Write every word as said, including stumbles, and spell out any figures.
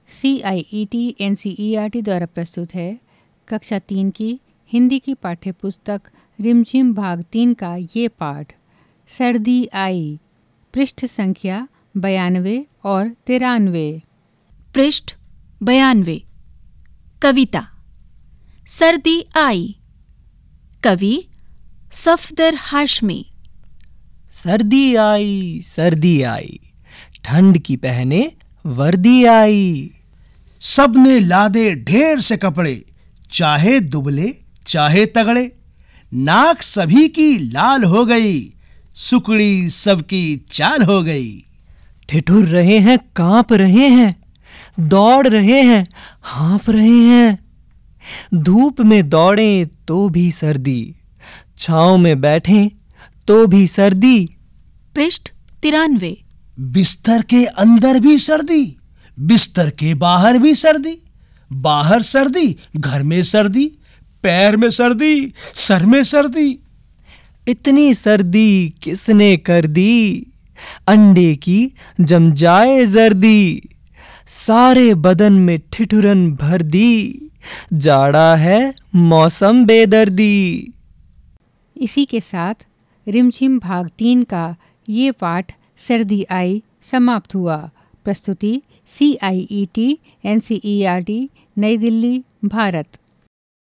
C I E T N C E R T द्वारा प्रस्तुत है कक्षा तीन की हिंदी की पाठ्यपुस्तक रिमझिम भाग तीन का ये पाठ सर्दी आई, पृष्ठ संख्या बयानवे और तिरानवे। पृष्ठ बयानवे। कविता सर्दी आई। कवि सफदर हाशमी। सर्दी आई सर्दी आई, ठंड की पहने वर्दी आई। सबने लादे ढेर से कपड़े, चाहे दुबले चाहे तगड़े। नाक सभी की लाल हो गई, सुकड़ी सबकी चाल हो गई। ठिठुर रहे हैं, कांप रहे हैं, दौड़ रहे हैं, हाँफ रहे हैं। धूप में दौड़ें तो भी सर्दी, छांव में बैठें तो भी सर्दी। पृष्ठ तिरानवे। बिस्तर के अंदर भी सर्दी, बिस्तर के बाहर भी सर्दी। बाहर सर्दी, घर में सर्दी, पैर में सर्दी, सर में सर्दी। इतनी सर्दी किसने कर दी, अंडे की जम जाए जर्दी। सारे बदन में ठिठुरन भर दी, जाड़ा है मौसम बेदर्दी। इसी के साथ रिमझिम भाग तीन का ये पाठ सर्दी आई समाप्त हुआ। प्रस्तुति C I E T N C E R T, New Delhi, Bharat.